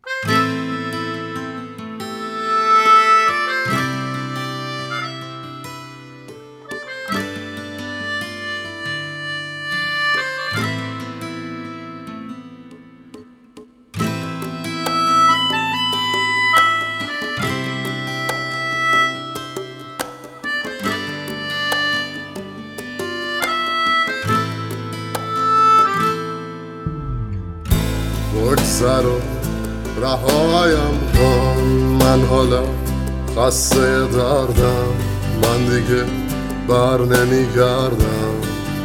بگذر و رهایم کن، من حالا خسته دردم، من دیگه بر نمیگردم.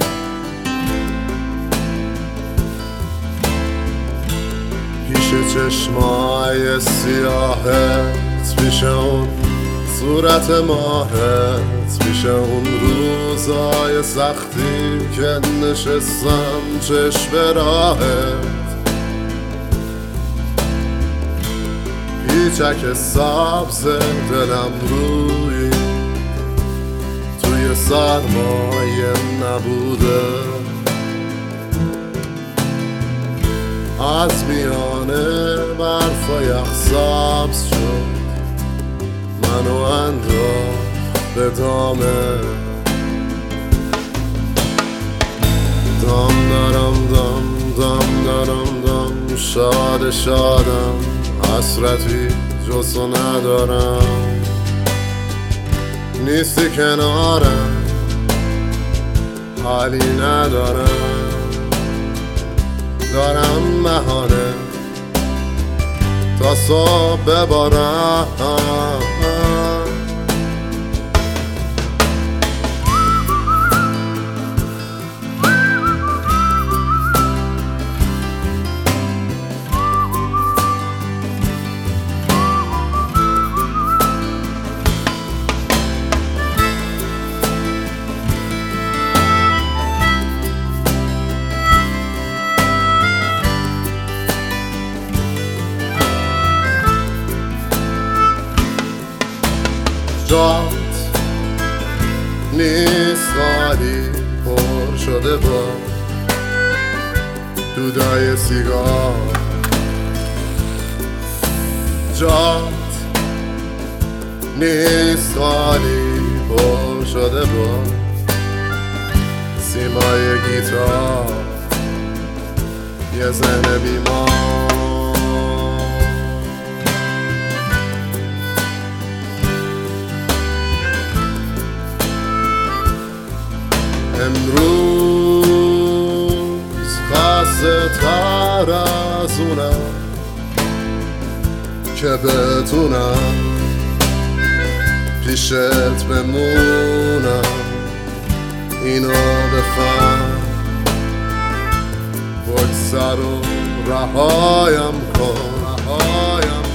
پیش چشمای سیاهت، پیش اون صورت ماهت، پیش اون روزای سختی که نشستم چشم راهت، پیچک سبز دلم روی توی سرمایه نبوده، از میانه برف و یخ سبز شد، منو انداخت به دامه. دام دارم دام دام دارم دام، شاد شادم، حسرتی جز تو ندارم. نیستی کنارم، حالی ندارم، دارم بهانه تا صبح ببارم. جات نیست، خالی پر شده با دودای سیگار. جات نیست، خالی پر شده با سیمای گیتار یه زن بیمار. امروز خسته تر از اونم که بتونم پیشت بمونم، اینو بفهم. بگذر و رهایم کن،